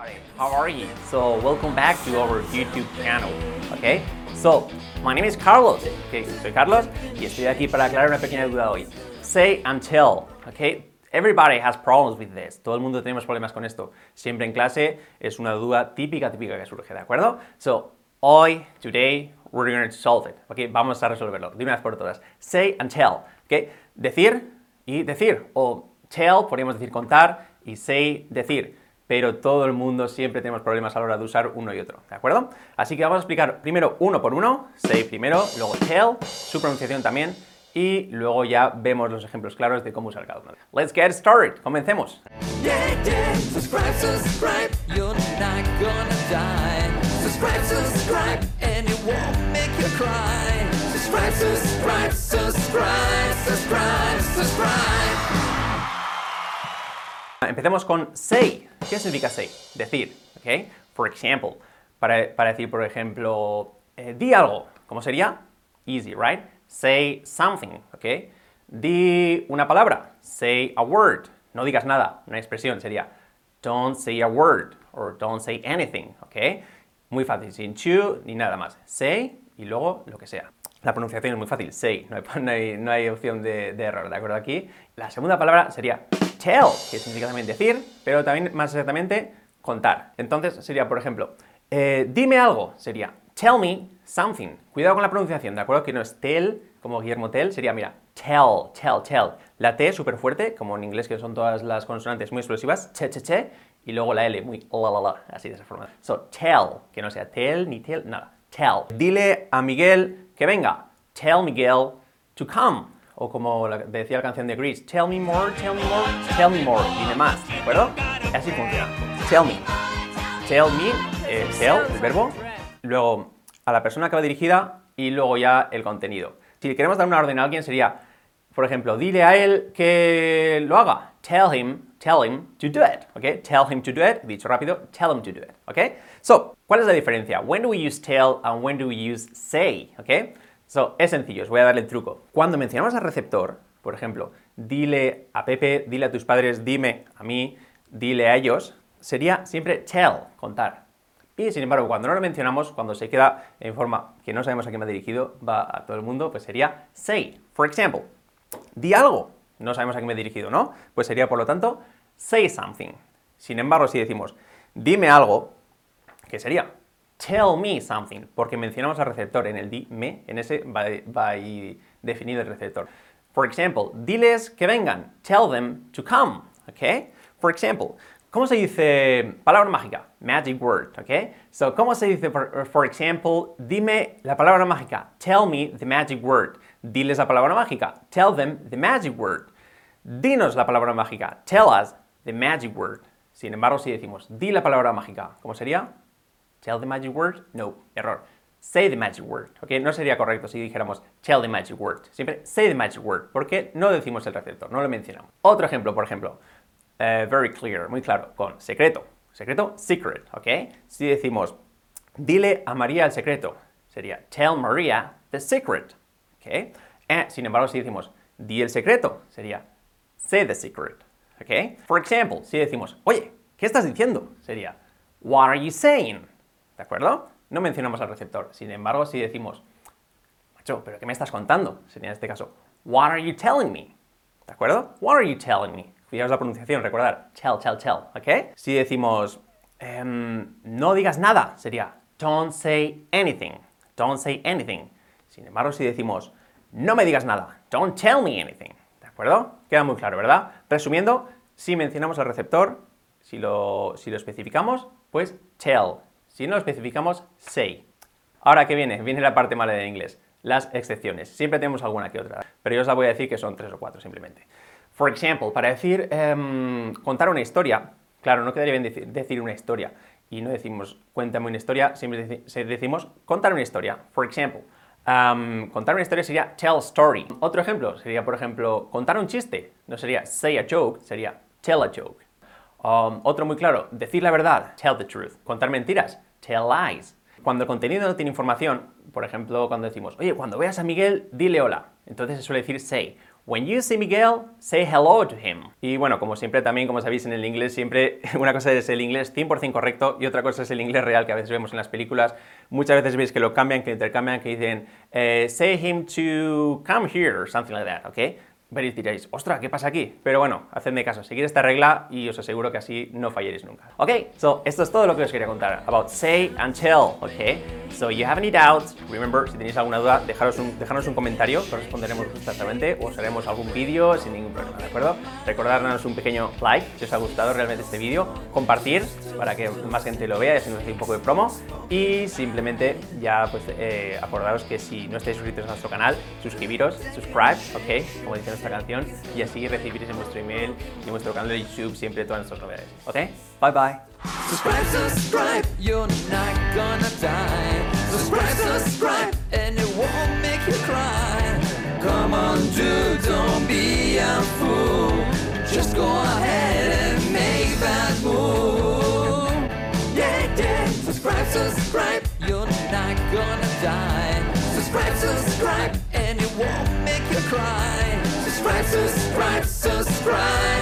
everybody, how are you? So welcome back to our YouTube channel, okay? So, my name is Carlos, okay? Soy Carlos y estoy aquí para aclarar una pequeña duda hoy. Say and tell, okay? Everybody has problems with this. Todo el mundo tenemos problemas con esto. Siempre en clase es una duda típica que surge, ¿de acuerdo? So, today, we're going to solve it, okay? Vamos a resolverlo de una vez por todas. Say and tell, okay? Decir y decir, o tell, podríamos decir contar, y say, decir. Pero todo el mundo siempre tenemos problemas a la hora de usar uno y otro, ¿de acuerdo? Así que vamos a explicar primero uno por uno, say primero, luego tell, su pronunciación también, y luego ya vemos los ejemplos claros de cómo usar cada uno. Let's get started, comencemos. Subscribe, you're not gonna die. Subscribe, and it won't make you cry. Subscribe. Empecemos con say. ¿Qué significa say? Decir, ¿ok? For example, para decir, por ejemplo, di algo. ¿Cómo sería? Easy, right? Say something, ¿ok? Di una palabra. Say a word. No digas nada. Una expresión sería don't say a word or don't say anything, ¿ok? Muy fácil, sin to ni nada más. Say y luego lo que sea. La pronunciación es muy fácil, say, no hay opción de error, ¿de acuerdo? Aquí la segunda palabra sería tell, que significa también decir, pero también más exactamente contar. Entonces sería, por ejemplo, dime algo, sería tell me something. Cuidado con la pronunciación, ¿de acuerdo? Que no es tell, como Guillermo Tell, sería, mira, tell. La T súper fuerte, como en inglés que son todas las consonantes muy explosivas, che, y luego la L muy la, así de esa forma. So, tell, que no sea tell ni tell, nada, tell. Dile a Miguel que venga, tell Miguel to come. O como decía la canción de Grease, tell me more, dime más, ¿de acuerdo? Así funciona. Tell me, tell, el verbo, luego a la persona que va dirigida y luego ya el contenido. Si le queremos dar una orden a alguien sería, por ejemplo, dile a él que lo haga. Tell him to do it, ¿ok? Tell him to do it, dicho rápido, tell him to do it, ¿ok? So, ¿cuál es la diferencia? When do we use tell and when do we use say, ¿ok? So, es sencillo, os voy a darle el truco. Cuando mencionamos al receptor, por ejemplo, dile a Pepe, dile a tus padres, dime a mí, dile a ellos, sería siempre tell, contar. Y sin embargo, cuando no lo mencionamos, cuando se queda en forma que no sabemos a quién va dirigido, va a todo el mundo, pues sería say. For example, di algo. No sabemos a quién me he dirigido, ¿no? Pues sería, por lo tanto, say something. Sin embargo, si decimos, dime algo, ¿qué sería? Tell me something, porque mencionamos al receptor en el dime, en ese va ahí definido el receptor. For example, diles que vengan. Tell them to come, ¿ok? For example, ¿cómo se dice palabra mágica? Magic word, ¿ok? So, ¿cómo se dice, for example, dime la palabra mágica? Tell me the magic word. Diles la palabra mágica. Tell them the magic word. Dinos la palabra mágica. Tell us the magic word. Sin embargo, si decimos, di la palabra mágica, ¿cómo sería? Tell the magic word? No, error. Say the magic word, ¿ok? No sería correcto si dijéramos tell the magic word. Siempre say the magic word, porque no decimos el receptor, no lo mencionamos. Otro ejemplo, por ejemplo, very clear, muy claro, con secreto. Secreto, secret, ¿ok? Si decimos, dile a María el secreto, sería tell Maria the secret, ¿ok? Sin embargo, si decimos, di el secreto, sería say the secret, ¿ok? For example, si decimos, oye, ¿qué estás diciendo? Sería what are you saying? ¿De acuerdo? No mencionamos al receptor. Sin embargo, si decimos, macho, ¿pero qué me estás contando? Sería en este caso, what are you telling me? ¿De acuerdo? What are you telling me? Cuidaos la pronunciación, recordad, tell, ¿ok? Si decimos, no digas nada, sería don't say anything. Sin embargo, si decimos, no me digas nada, don't tell me anything. ¿De acuerdo? Queda muy claro, ¿verdad? Resumiendo, si mencionamos al receptor, si lo especificamos, pues tell. Si no lo especificamos, say. Ahora, ¿qué viene? Viene la parte mala de inglés. Las excepciones. Siempre tenemos alguna que otra, pero yo os la voy a decir que son 3 o 4 simplemente. For example, para decir contar una historia, claro, no quedaría bien decir una historia y no decimos cuéntame una historia, siempre decimos contar una historia. For example, contar una historia sería tell a story. Otro ejemplo sería, por ejemplo, contar un chiste. No sería say a joke, sería tell a joke. Otro muy claro, decir la verdad, tell the truth. Contar mentiras, tell lies. Cuando el contenido no tiene información, por ejemplo, cuando decimos, oye, cuando veas a Miguel, dile hola. Entonces se suele decir say. When you see Miguel, say hello to him. Y bueno, como siempre también, como sabéis en el inglés, siempre una cosa es el inglés 100% correcto y otra cosa es el inglés real que a veces vemos en las películas. Muchas veces veis que lo cambian, que intercambian, que dicen say him to come here, or something like that, ¿ok? Veréis, diréis, ostras, ¿qué pasa aquí? Pero bueno, hacedme caso, seguid esta regla y os aseguro que así no fallaréis nunca. Ok, so esto es todo lo que os quería contar about say and tell, ok? So you have any doubts, remember, si tenéis alguna duda, dejaros un comentario, que responderemos exactamente, o os haremos algún vídeo sin ningún problema, ¿de acuerdo? Recordadnos un pequeño like si os ha gustado realmente este vídeo, compartir para que más gente lo vea y así nos hace un poco de promo, y simplemente ya pues acordaros que si no estáis suscritos a nuestro canal, suscribiros, subscribe, ok, como dice nuestra canción, y así recibiréis en vuestro email y en vuestro canal de YouTube siempre todas nuestras novedades, ok? Bye bye. Subscribe, subscribe, you're not gonna die. Subscribe, and it won't make you cry. Come on, dude, don't be a fool. Just go ahead and make that move. Yeah, subscribe, you're not gonna die. Subscribe, and it won't make you cry. Subscribe.